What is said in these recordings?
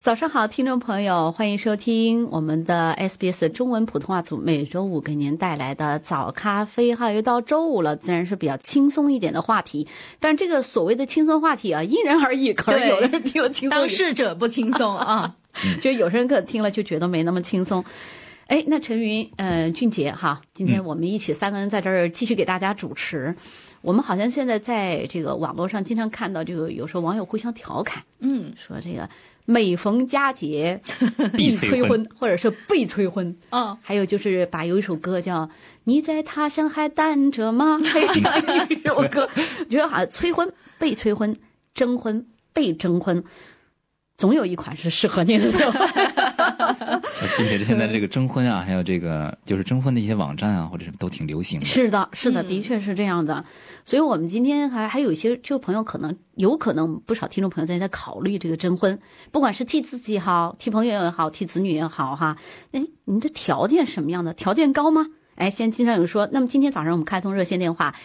早上好，听众朋友，欢迎收听我们的 SBS 中文普通话组每周五给您带来的早咖啡哈。又到周五了，自然是比较轻松一点的话题。但这个所谓的轻松话题啊，因人而异，可能有的人听了轻松， 当事者不轻松啊， 就有些人可能听了就觉得没那么轻松。哎，那陈云，俊杰哈，今天我们一起三个人在这儿继续给大家主持。我们好像现在在这个网络上经常看到，这个有时候网友互相调侃，说这个每逢佳节必催婚，或者是被催婚。还有就是有一首歌叫《你在他乡还单着吗》，还有这样一首歌，我觉得好像催婚、被催婚、征婚、被征婚，总有一款是适合你的。 并且现在这个征婚啊，还有这个就是征婚的一些网站啊，或者是都挺流行的。 是的，的确是这样的。所以我们今天还有一些就朋友有可能不少听众朋友在考虑这个征婚，不管是替自己也好，替朋友也好，替子女也好哈。哎，你的条件什么样的？条件高吗？哎，现在经常有说，那么今天早上我们开通热线电话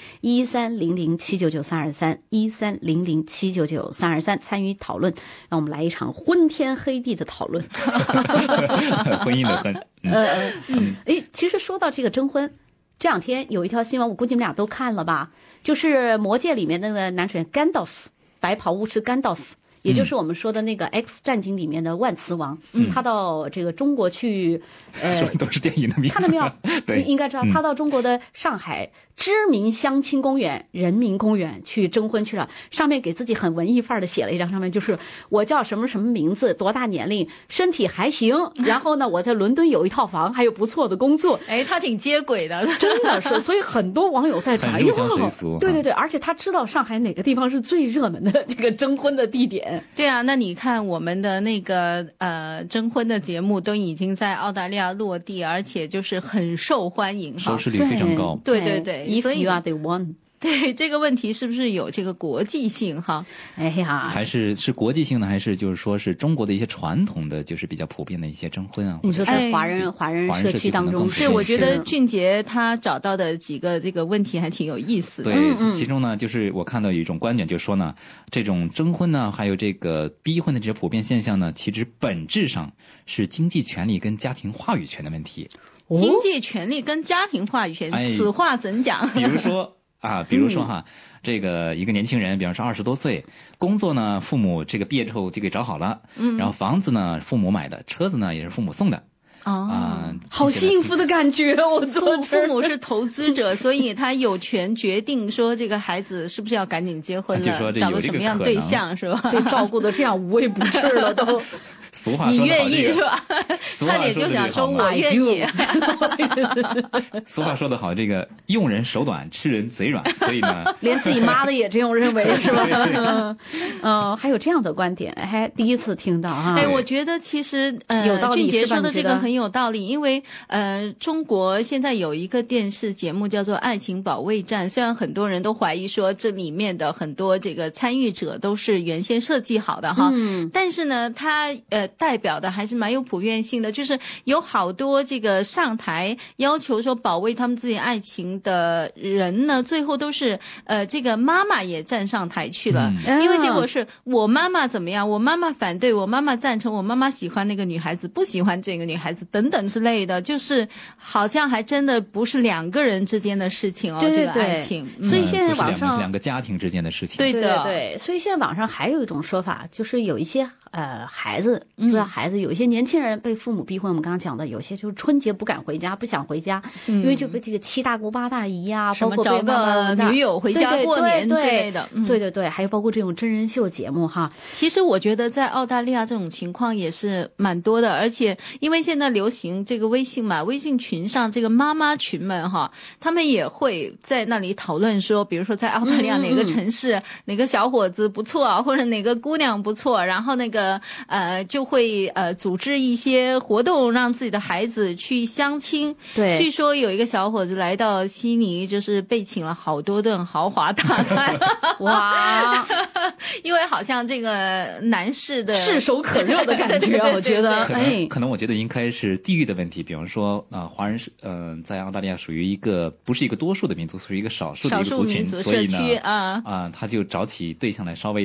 1300799323，1300799323，参与讨论，让我们来一场昏天黑地的讨论。 婚姻的婚。 哎，其实说到这个征婚，这两天有一条新闻，我估计你们俩都看了吧？就是《魔戒》里面那个男主角甘道夫，白袍巫师甘道夫。也就是我们说的那个 X 战警里面的万磁王，他到这个中国去， 说的都是电影的名字， 看到没有？ 对， 应该知道，他到中国的上海知名相亲公园、人民公园去征婚去了。上面给自己很文艺范儿的写了一张，上面就是我叫什么什么名字，多大年龄，身体还行，然后呢，我在伦敦有一套房，还有不错的工作。 哎，他挺接轨的， 真的是。所以很多网友在很入乡随俗。 对，而且他知道上海哪个地方是最热门的这个征婚的地点。 对啊，那你看我们的那个征婚的节目都已经在澳大利亚落地，而且就是很受欢迎， 收视率非常高。 对 ，If you are the one。 对，这个问题是不是有这个国际性哈？ 哎呀， 还是国际性的，还是就是说是中国的一些传统的，就是比较普遍的一些征婚啊？ 你说在华人社区当中， 是我觉得俊杰他找到的几个这个问题还挺有意思的。 对，其中呢，就是我看到有一种观点，就是说呢，这种征婚呢，还有这个逼婚的这些普遍现象呢，其实本质上是经济权利跟家庭话语权的问题。 经济权利跟家庭话语权，此话怎讲？ 比如说哈，这个一个年轻人，比方说20多岁，工作呢，父母这个毕业之后就给找好了，然后房子呢，父母买的，车子呢也是父母送的。 好幸福的感觉！ 父母是投资者，所以他有权决定说这个孩子是不是要赶紧结婚了，找个什么样对象是吧？ 被照顾的这样无微不至了都。 俗话说你愿意是吧？差点就想说我愿意。 俗话说得好，这个用人手短，吃人嘴软，所以呢， 连自己妈的也这样认为是吧？还有这样的观点，还第一次听到啊。 哎，我觉得其实有道理， 俊杰说的这个很有道理，因为中国现在有一个电视节目叫做《爱情保卫战》，虽然很多人都怀疑说这里面的很多这个参与者都是原先设计好的哈，但是呢，它代表的还是蛮有普遍性的，就是有好多这个上台要求说保卫他们自己爱情的人呢，最后都是这个妈妈也站上台去了，因为结果是我妈妈怎么样，我妈妈反对，我妈妈赞成，我妈妈喜欢那个女孩子，不喜欢这个女孩子等等之类的，就是好像还真的不是两个人之间的事情哦，这个爱情。 所以现在网上两个家庭之间的事情。 对，所以现在网上还有一种说法，就是有一些孩子，有一些年轻人被父母逼婚，我们刚刚讲的，有些就是春节不敢回家，不想回家，因为就被这个七大姑八大姨啊，包括找个女友回家过年之类的， 对，还有包括这种真人秀节目哈。 其实我觉得在澳大利亚这种情况也是蛮多的，而且因为现在流行这个微信嘛，微信群上这个妈妈群们哈，他们也会在那里讨论说，比如说在澳大利亚哪个城市哪个小伙子不错，或者哪个姑娘不错，然后那个就会组织一些活动，让自己的孩子去相亲。 对， 据说有一个小伙子来到悉尼，就是被请了好多顿豪华大餐。 哇， 因为好像这个男士的炙手可热的感觉，我觉得， 可能我觉得应该是地域的问题。比方说华人是在澳大利亚属于一个不是一个多数的民族，属于一个少数的一个族群，所以呢他就找起对象来稍微的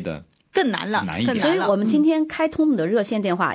更难了， 难一点所以我们今天开通我们的热线电话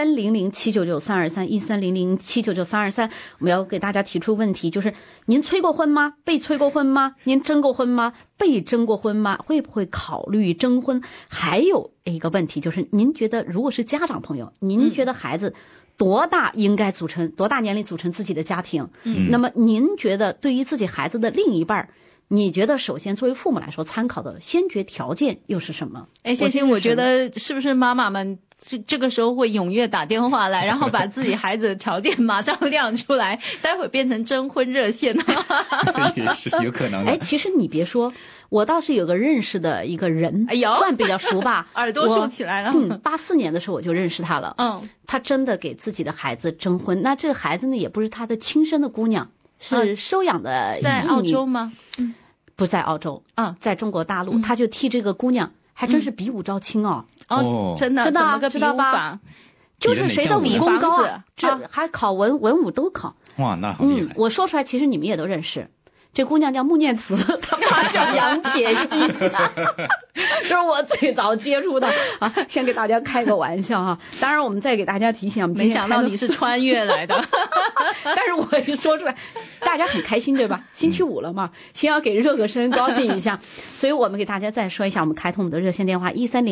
1300799323，1300799323，我们要给大家提出问题，就是您催过婚吗？被催过婚吗？您征过婚吗？被征过婚吗？会不会考虑征婚？还有一个问题就是，您觉得如果是家长朋友，您觉得孩子多大应该多大年龄组成自己的家庭？那么您觉得对于自己孩子的另一半，你觉得首先作为父母来说，参考的先决条件又是什么？ 先生，我觉得是不是妈妈们这个时候会踊跃打电话来，然后把自己孩子的条件马上亮出来，待会变成征婚热线也是有可能的。 其实你别说，我倒是有个认识的一个人，算比较熟吧， 耳朵竖起来了。 84年的时候我就认识他了。他真的给自己的孩子征婚，那这个孩子呢也不是他的亲生的姑娘，是收养的。 在澳洲吗？ 不在澳洲在中国大陆，他就替这个姑娘，还真是比武招亲哦。 真的怎么个知道吧？ 就是谁的武功高啊，这还考文武都考。 哇，那好厉害！ 我说出来，其实你们也都认识。这姑娘叫穆念慈，她妈叫杨铁心，这是我最早接触的啊。先给大家开个玩笑啊，当然我们再给大家提醒， 没想到你是穿越来的， 但是我一说出来，大家很开心对吧？星期五了嘛，先要给热个身，高兴一下。所以我们给大家再说一下，我们开通我们的热线电话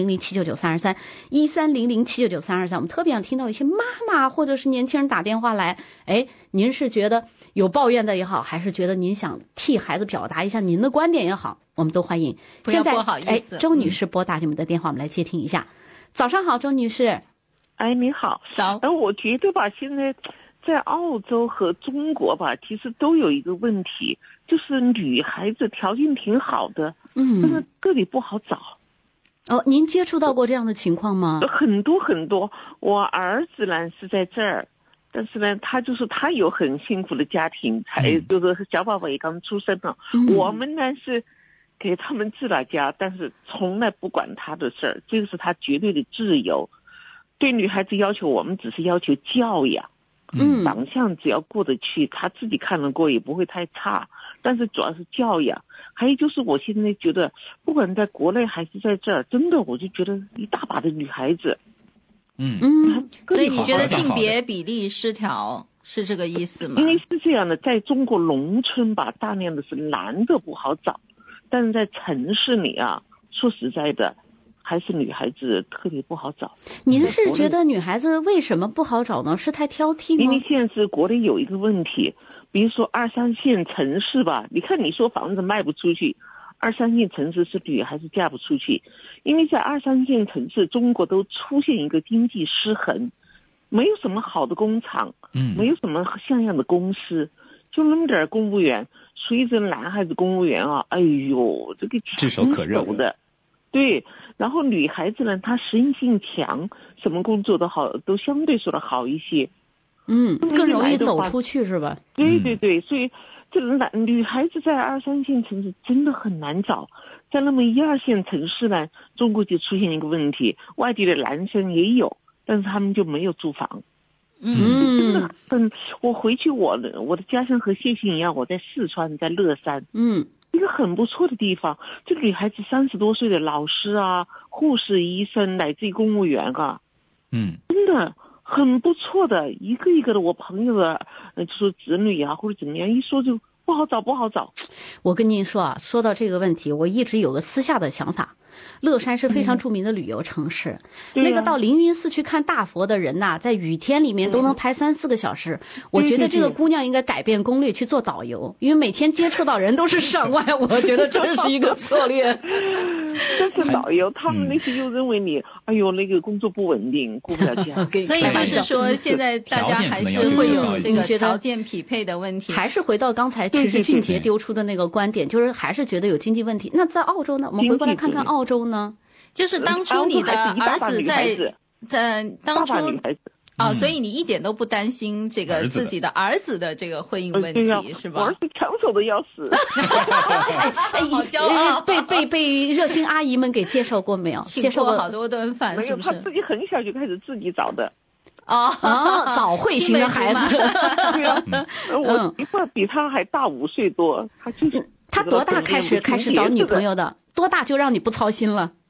1300799323，1300799323。我们特别想听到一些妈妈或者是年轻人打电话来，您是觉得有抱怨的也好，还是觉得您想替孩子表达一下您的观点也好，我们都欢迎。现在周女士拨打你们的电话，我们来接听一下。早上好，周女士。 你好。 早。 我觉得吧，现在在澳洲和中国吧，其实都有一个问题，就是女孩子条件挺好的，但是个体不好找。 您接触到过这样的情况吗？ 很多很多。我儿子呢是在这儿，但是呢，他有很幸福的家庭，就是小宝宝也刚出生了。我们呢是给他们治了家，但是从来不管他的事儿，这个是他绝对的自由。对女孩子要求，我们只是要求教养，长相只要过得去，他自己看得过，也不会太差。但是主要是教养。还有就是我现在觉得，不管在国内还是在这儿，真的我就觉得一大把的女孩子。 所以你觉得性别比例失调是这个意思吗？ 因为是这样的，在中国农村吧，大量的是男的不好找，但是在城市里啊，说实在的，还是女孩子特别不好找。 您是觉得女孩子为什么不好找呢？是太挑剔吗？ 因为现在是国内有一个问题，比如说2、3线城市吧，你看你说房子卖不出去，2、3线城市是女孩子嫁不出去，因为在2、3线城市，中国都出现一个经济失衡，没有什么好的工厂，没有什么像样的公司，就那么点公务员。随着男孩子公务员啊，哎呦，这个炙手可热的。对，然后女孩子呢，她适应性强，什么工作都好，都相对说的好一些。 更容易走出去是吧？ 对对对，所以这女孩子在2、3线城市真的很难找，在那么1、2线城市呢，中国就出现一个问题，外地的男生也有，但是他们就没有住房。真的我回去我的家乡和谢欣一样，我在四川，在乐山。一个很不错的地方，这女孩子30多岁的老师啊、护士、医生，乃至于公务员啊，真的很不错的，一个一个的。我朋友的就说子女啊或者怎么样，一说就不好找。 我跟您说啊，说到这个问题，我一直有个私下的想法。乐山是非常著名的旅游城市，那个到凌云寺去看大佛的人呐，在雨天里面都能排3、4个小时。我觉得这个姑娘应该改变攻略去做导游，因为每天接触到人都是上万，我觉得这是一个策略。 但是导游他们那些又认为你，哎呦，那个工作不稳定，顾不了家。 所以就是说，现在大家还是会有这个条件匹配的问题。 还是回到刚才其实俊杰丢出的那个观点，就是还是觉得有经济问题。那在澳洲呢？我们回过来看看澳洲呢， 就是当初你的儿子在当初所以你一点都不担心这个自己的儿子的这个婚姻问题，是吧？ 我儿子抢手的要死。 好骄傲。 被热心阿姨们给介绍过没有？ 介绍过好多顿饭，是不是？ 他自己很小就开始自己找的。 早慧型的孩子。 对啊，我一会儿比他还大5岁多，他就是。 他多大开始找女朋友的？多大就让你不操心了？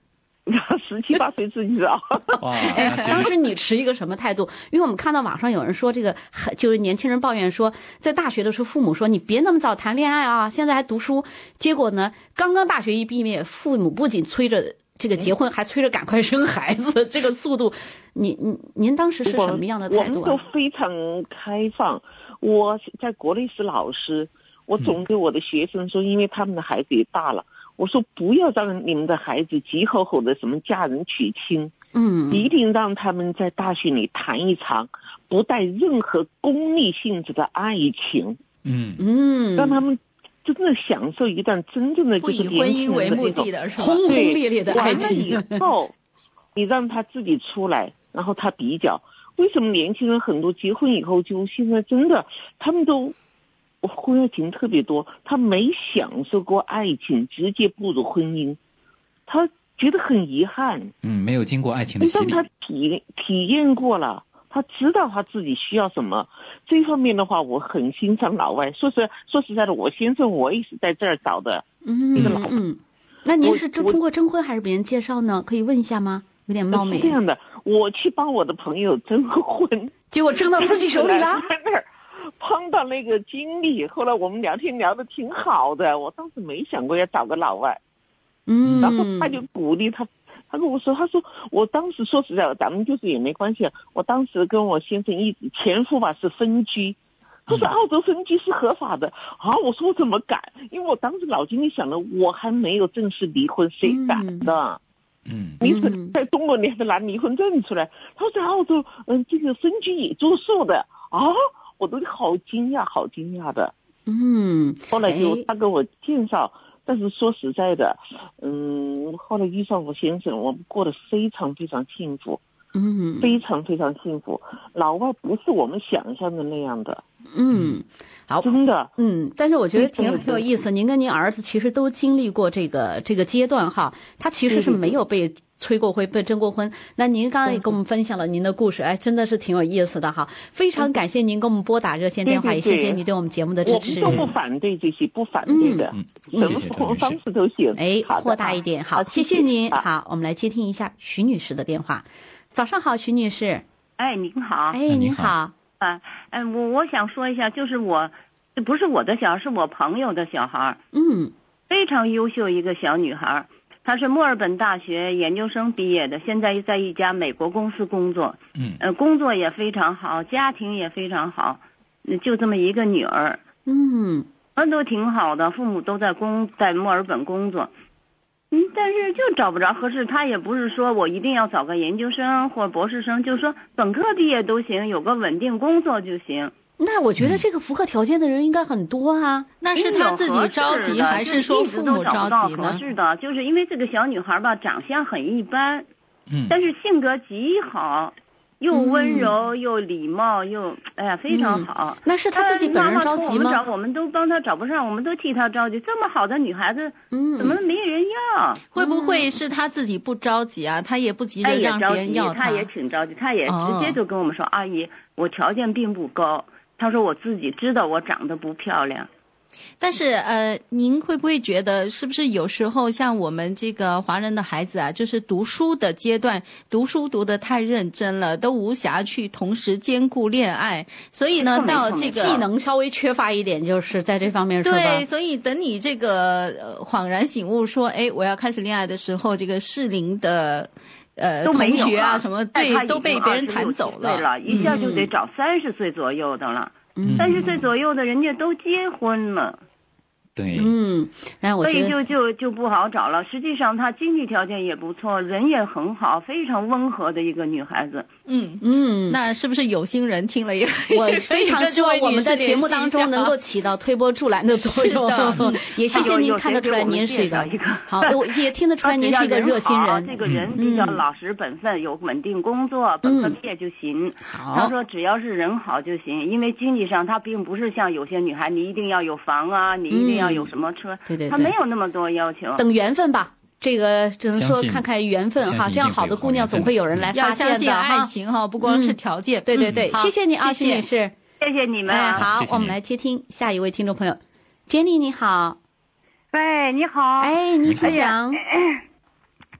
17、18岁自己找。 哇， 当时你持一个什么态度？因为我们看到网上有人说，这个就是年轻人抱怨说，在大学的时候，父母说你别那么早谈恋爱啊，现在还读书。结果呢，刚刚大学一毕业，父母不仅催着这个结婚，还催着赶快生孩子，这个速度，您当时是什么样的态度啊？ 我们都非常开放。我在国内是老师，我总给我的学生说，因为他们的孩子也大了。我说不要让你们的孩子急吼吼的什么嫁人娶亲，一定让他们在大学里谈一场不带任何功利性质的爱情，让他们真的享受一段真正的不以婚姻为目的的是吧？ 轰轰烈烈的爱情。 完了以后，你让他自己出来，然后他比较，为什么年轻人很多结婚以后就现在真的他们都。婚外情特别多，他没享受过爱情，直接步入婚姻，他觉得很遗憾。 没有经过爱情的洗礼。 但他体验过了，他知道他自己需要什么。这方面的话，我很欣赏老外。说实在的，我先生我也是在这儿找的一个老外。 那您是通过征婚还是别人介绍呢？可以问一下吗？有点冒昧。 是这样的，我去帮我的朋友征婚， 结果征到自己手里了。 碰到那个经理，后来我们聊天聊得挺好的，我当时没想过要找个老外，然后他就鼓励他跟我说，他说我当时说实在，咱们就是也没关系，我当时跟我先生前夫吧是分居，他说澳洲分居是合法的啊，我说我怎么敢？因为我当时脑筋里想的，我还没有正式离婚，谁敢的？你是在中国你还得拿离婚证出来，他说在澳洲这个分居也作数的啊。我都好惊讶的。后来就他给我介绍，但是说实在的，后来遇上我先生，我们过得非常非常幸福，非常非常幸福。老外不是我们想象的那样的。 好，真的，但是我觉得挺有意思。您跟您儿子其实都经历过这个阶段哈，他其实是没有被催过婚，被征过婚。那您刚刚也跟我们分享了您的故事，哎，真的是挺有意思的哈。非常感谢您给我们拨打热线电话，也谢谢你对我们节目的支持。 我们都不反对这些，不反对的，什么方式都行。 哎，豁达一点，好，谢谢您。好，我们来接听一下徐女士的电话。早上好，徐女士。 哎，您好。 哎，您好。 我想说一下，就是不是我的小孩，是我朋友的小孩。非常优秀一个小女孩，她是墨尔本大学研究生毕业的，现在在一家美国公司工作。工作也非常好，家庭也非常好，就这么一个女儿。都挺好的，父母都在墨尔本工作。但是就找不着合适，他也不是说我一定要找个研究生或博士生，就是说本科毕业都行，有个稳定工作就行。 那我觉得这个符合条件的人应该很多啊。 那是他自己着急，还是说父母着急呢？ 是的，就是因为这个小女孩吧，长相很一般，但是性格极好，又温柔又礼貌又非常好。 那是他自己本人着急吗？ 我们都帮他找不上，我们都替他着急。这么好的女孩子，怎么没人要？ 会不会是他自己不着急啊？他也不急着让别人要他也挺着急，他也直接就跟我们说：“阿姨，我条件并不高。”他说：“我自己知道我长得不漂亮。” 但是您会不会觉得是不是有时候像我们这个华人的孩子啊，就是读书的阶段，读书读得太认真了，都无暇去同时兼顾恋爱，所以呢，到这个技能稍微缺乏一点，就是在这方面是吧？ 对，所以等你这个恍然醒悟说，哎，我要开始恋爱的时候，这个适龄的同学啊什么，对，都被别人弹走了， 一下就得找30岁左右的了。30岁左右的人家都结婚了， 对， 但我所以就不好找了。实际上她经济条件也不错，人也很好，非常温和的一个女孩子。 那是不是有心人听了也？ 我非常希望我们在节目当中能够起到推波助澜的作用。也谢谢您看得出来您是一个好，也听得出来您是一个热心人。 这个人比较老实本分，有稳定工作，本科毕业就行。他说只要是人好就行，因为经济上他并不是像有些女孩，你一定要有房啊，你一定要有什么车， 对， 他没有那么多要求。 等缘分吧。这个只能说看看缘分哈，这样好的姑娘总会有人来发现的。 要相信爱情哈，不光是条件。 对，谢谢你啊，徐女士， 谢谢你们。 好，我们来接听下一位听众朋友，Jenny 你好。 喂，你好。 哎，你请讲。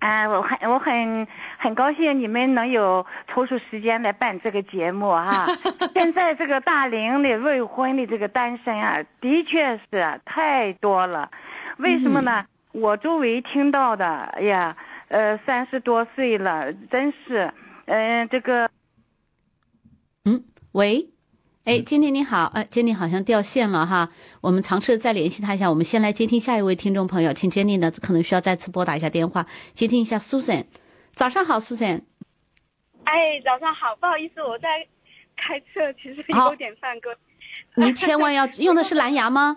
我很高兴你们能有抽出时间来办这个节目哈。现在这个大龄的未婚的这个单身啊，的确是太多了。为什么呢？我周围听到的，哎呀，30多岁了，真是，这个， 喂。经理你好，经理好像掉线了哈，我们尝试再联系他一下。我们先来接听下一位听众朋友，请经理呢可能需要再次拨打一下电话，接听一下 Susan。早上好 ，Susan。 早上好，不好意思，我在开车，其实有点犯规。 您千万要用的是蓝牙吗？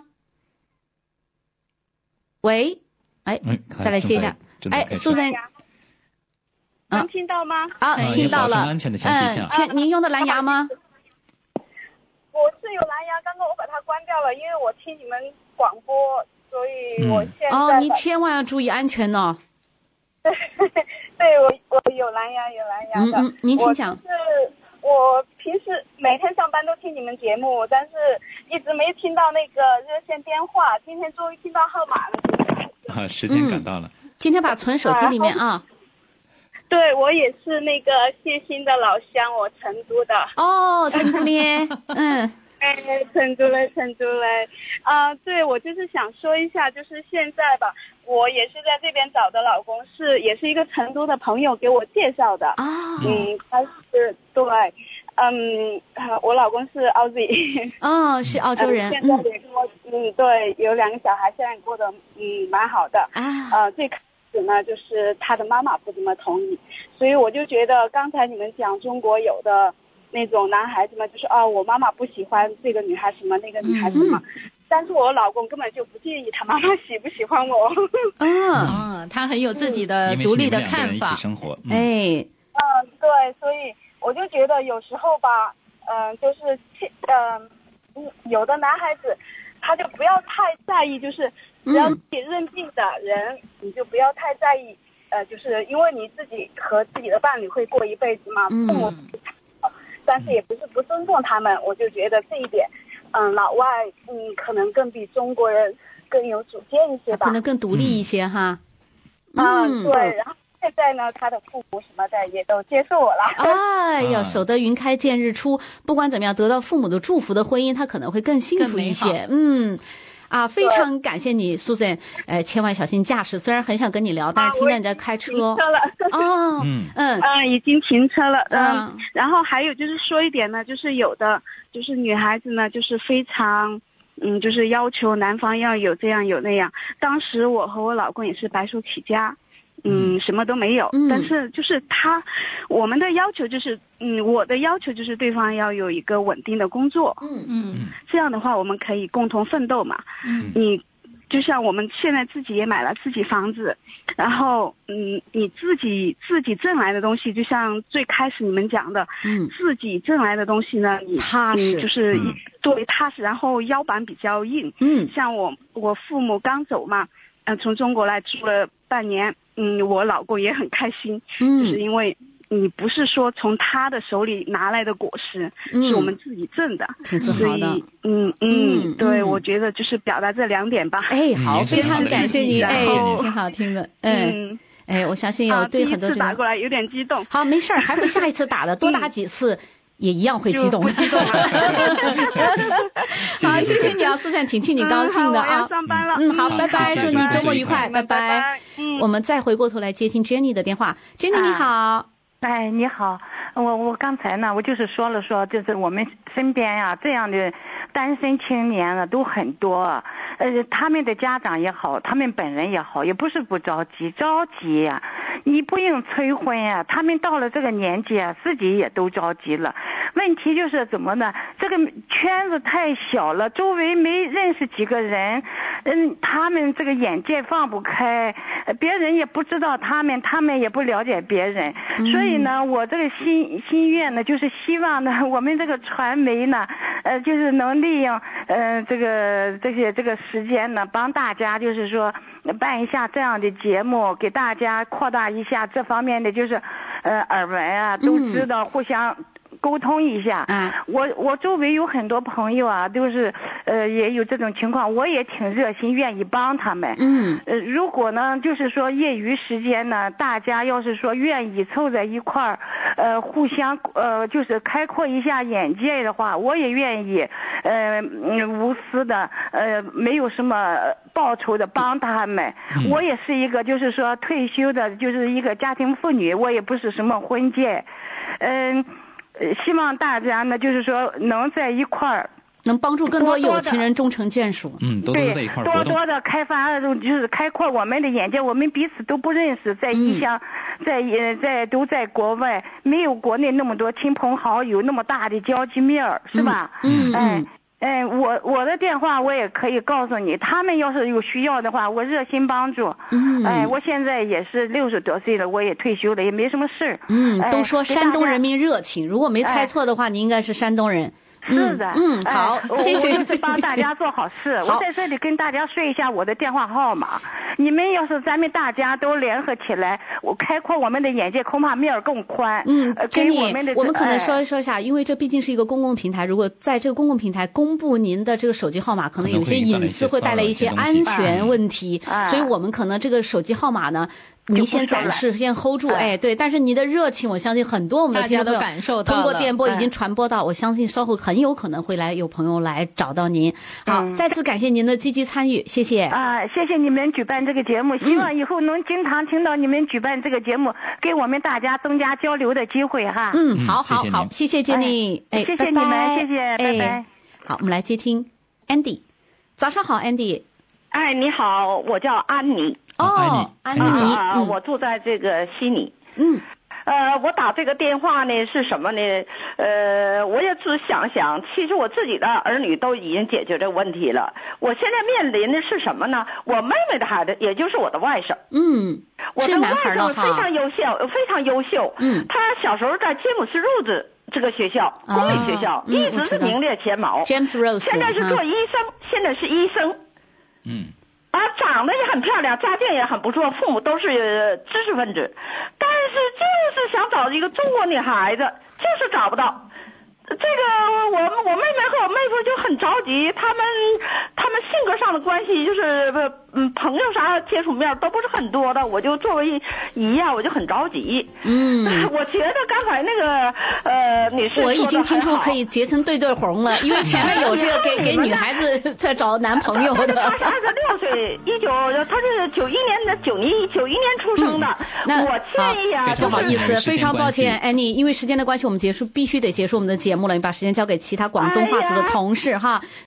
喂，再来接一下。Susan。 能听到吗？ 听到了。 保持安全的前提下。 您用的蓝牙吗？ 我是有蓝牙，刚刚我把它关掉了，因为我听你们广播，所以我现在您千万要注意安全哦。 对，我有蓝牙的。 您请讲。 我平时每天上班都听你们节目，但是一直没听到那个热线电话，今天终于听到号码了。 时间赶到了。 今天把存手机里面啊。 对，我也是那个谢欣的老乡，我成都的。 成都嘞， 成都嘞。对，我就是想说一下，就是现在吧，我也是在这边找的老公，也是一个成都的朋友给我介绍的。他是对，我老公是Aussie。 是澳洲人。 现在也跟我，对，有2个小孩，现在过得蛮好的。最开始呢，就是他的妈妈不怎么同意，所以我就觉得刚才你们讲中国有的那种男孩子们，就是我妈妈不喜欢这个女孩什么那个女孩什么，但是我老公根本就不介意他妈妈喜不喜欢我。 他很有自己的独立的看法。 一起生活。 对，所以我就觉得有时候吧，就是有的男孩子他就不要太在意，就是只要自己认定的人，你就不要太在意。就是因为你自己和自己的伴侣会过一辈子嘛，父母，但是也不是不尊重他们。我就觉得这一点，老外可能更比中国人更有主见一些吧， 可能更独立一些哈。 对，然后现在呢，他的父母什么的也都接受我了。 守得云开见日出，不管怎么样，得到父母的祝福的婚姻，他可能会更幸福一些。非常感谢你 Susan， 千万小心驾驶。虽然很想跟你聊，但是听到你在开车。 停车了。已经停车了。然后还有就是说一点呢，就是有的就是女孩子呢，就是非常就是要求男方要有这样有那样。当时我和我老公也是白手起家。什么都没有，但是就是我们的要求就是，我的要求就是对方要有一个稳定的工作，这样的话我们可以共同奋斗嘛。你就像我们现在自己也买了自己房子，然后你自己挣来的东西，就像最开始你们讲的，自己挣来的东西呢，你踏实， 就是对踏实，然后腰板比较硬。像我父母刚走嘛，从中国来住了半年。我老公也很开心，就是因为你不是说从他的手里拿来的果实，是我们自己挣的， 挺自豪的。 对，我觉得就是表达这2点吧。 好，非常感谢你，挺好听的。我相信有对很多人打过来有点激动。 好，没事儿，还会下一次打的，多打几次。也一样会激动。好，谢谢你啊，苏珊，挺替你高兴的啊。 我要上班了。 好，拜拜，祝你周末愉快，拜拜。我们再回过头来接听 Jenny 的电话。Jenny 你好。 你好，我刚才呢，我就是说了说，就是我们身边呀，这样的单身青年呢都很多，他们的家长也好，他们本人也好，也不是不着急，着急呀，你不应催婚呀，他们到了这个年纪啊，自己也都着急了。问题就是怎么呢？这个圈子太小了，周围没认识几个人，他们这个眼界放不开，别人也不知道他们也不了解别人，所以呢，我这个心愿呢，就是希望呢，我们这个传媒呢，就是能利用这个时间呢，帮大家就是说办一下这样的节目，给大家扩大一下这方面的就是耳闻啊，都知道互相沟通一下。我周围有很多朋友啊，都是也有这种情况，我也挺热心，愿意帮他们。如果呢，就是说业余时间呢，大家要是说愿意凑在一块儿，互相就是开阔一下眼界的话，我也愿意无私的没有什么报酬的帮他们。我也是一个就是说退休的，就是一个家庭妇女，我也不是什么婚介。希望大家呢，就是说能在一块儿， 能帮助更多有情人终成眷属。 多多在一块儿活动， 多多的开发，就是开阔我们的眼界。我们彼此都不认识，在异乡，都在国外，没有国内那么多亲朋好友，那么大的交际面儿，是吧？我的电话我也可以告诉你，他们要是有需要的话，我热心帮助。我现在也是60多岁了，我也退休了，也没什么事。 都说山东人民热情，如果没猜错的话，你应该是山东人。 是的， 好，谢谢。 我就是帮大家做好事。我在这里跟大家说一下我的电话号码。你们要是咱们大家都联合起来，我开阔我们的眼界，恐怕面儿更宽。 珍妮，我们可能说一下，因为这毕竟是一个公共平台，如果在这个公共平台公布您的这个手机号码，可能有些隐私会带来一些安全问题，所以我们可能这个手机号码呢，您先暂时先 hold 住，对，但是你的热情，我相信很多我们的听众朋友感受到通过电波已经传播到，我相信稍后很有可能会有朋友来找到您。好，再次感谢您的积极参与，谢谢。 谢谢你们举办这个节目，希望以后能经常听到你们举办这个节目，给我们大家增加交流的机会哈。 好，谢谢杰尼， 谢谢你们，谢谢，拜拜。 好，我们来接听 Andy， 早上好 Andy。 你好，我叫安妮。 安妮， 我住在这个悉尼。我打这个电话呢是什么呢？我也只想，其实我自己的儿女都已经解决这个问题了。我现在面临的是什么呢？我妹妹的孩子，也就是我的外甥。我的外甥非常优秀，非常优秀。他小时候在詹姆斯路子这个学校，公立学校，一直是名列前茅。 James Rose， 现在是做医生，现在是医生。长得也很漂亮，家境也很不错，父母都是知识分子，但是就是想找一个中国女孩子，就是找不到。这个我妹妹和我妹夫就很着急，他们性格上的关系就是朋友啥接触面都不是很多的，我就作为姨呀，我就很着急。我觉得刚才那个女士， 我已经听出可以结成对红了，因为前面有这个给女孩子在找男朋友的。 他是26岁，他是91年出生的。 那我建议啊， 不好意思，非常抱歉，安妮，因为时间的关系，我们必须得结束我们的节目了，你把时间交给其他广东话组的同事哈。